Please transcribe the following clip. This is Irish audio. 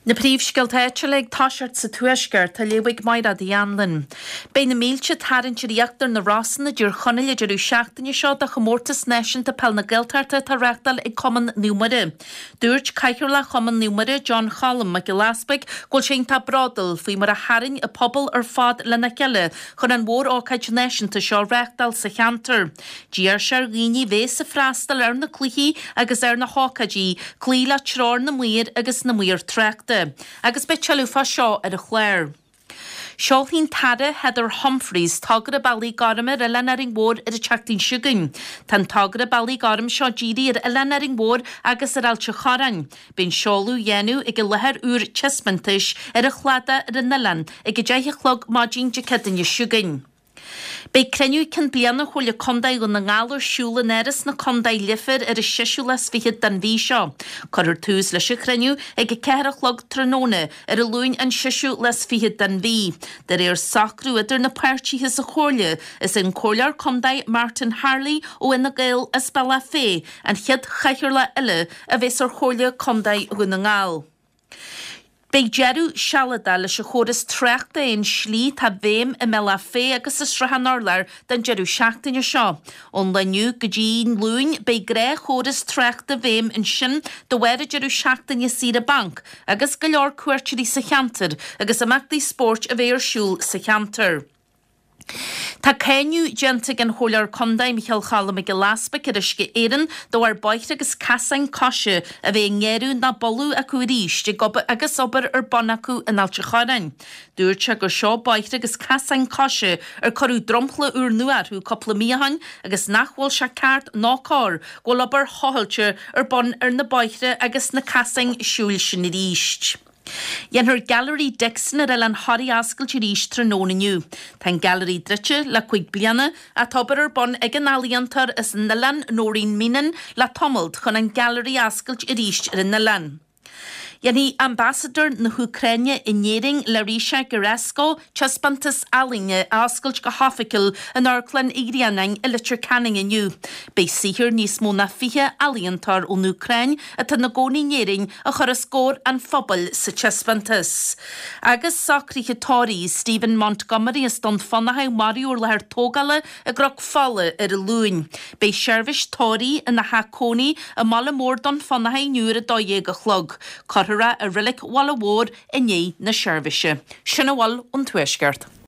Na príomhscoiltéite le táisiart sa tuaisceart tá léigh maidad í anlinn. Bé na mílte tarann reachtar na Rossanna dúr chonaile idirú seachtaine seo a chomórtas náisiúnta pel na Gaeltachta tá reachtal ag Common Númara. Dúirt caiithir le Common Númara John Hallam a go laspaig ghfuil sin tá bradal faoi mar a harann a pobl ar fad le na ceile chun an mhór ácaid náisiúnta seo reachtal sa cheantar. Díar sear riní bhé sa freastal ar na cluichí agus ar na hácaidí, clí le trár na muir agus na muir treachta. Agus be tealúfa seo ar a chléir. Seolhín tada Heather Humphreys tágad a bailí garime ar lenaring mór ar a teachtaín siúgain. Tan tágad a bailí garim seo díri ar lenaring mór agus ar ailte charain. Bín seolú dhéanú ag go lethir úr chesmantais ar a chlada ar a nalan ag go déithe chlog máidín de cedaine siúgain. Bei creniu cyn bliana chwilio condai gwn na ngalwr siúla neris na condai liffir ar a siasiú les fihid dan fi seo. Corr tús leis y creniu ag y cehrach log tronone ar a lwyn an siasiú les fihid dan fi. Dar e'r sacrw ydr na parchi hys a chwilio is yn chwilio'r condai Martin Harley o yn y gael ysbala fe an chyd chaichir la yle a fes o'r chwilio condai gwn na ngal. Bei Jeru Shalada leis a chóras treachta in slí tá bhéim I mela fé agus is strahan orlar den Jeru seachtaine seo. On leniu go dín lún bei gré chóras treachta bhéim in sin do weire Jeru seachtaine síra bank agus go leor cuairtirí sa cheantar agus amachtaí sport a bhéir siúl sa cheantar. Tá céniu gente gan hólar condai Michael Hallam ag laspa cyrisge éan do ar boicht agus casain cosio a bheith ngeru na bolú acu ríist agus ober ar bon acu yn altre chorain. Dúirt se gur seo boicht agus casain cosio ar corú dromchla úr nuar hú coppla míahan agus nachhol se cart ná cor gol ober hohaltir ar bon ar na boichte agus na casain siúil sin ríist. Yen her gallery Dixon ar an Harry ascail tí ríist trónaniu. Tan gallery dritse le chuig bliana a tobar ar bon ag an aliantar is nalan nórín mínan le tomult chun an gallery ascail tí ríist ar an nalan. Yenni ambassador na Ukraine in Nering Larisha Geresko chespantas alinge ascailt go hafikil an Arklan Igrianang a litir canning iniu. Bei sihir nís mó na fihe aliantar on Ukraine at a nagoni Nering a chorascór an phobal sa chespantas. Agus sacriche Tori Stephen Montgomery is don fannaha Mario leher tógala a grog falle ar a lúin. Bei Shervish Tori in na Hakoni a malamór don fannaha nuur a dóieg a chlog. A rilik wall award in ye na Shervishe. Shinawal on Twishgert.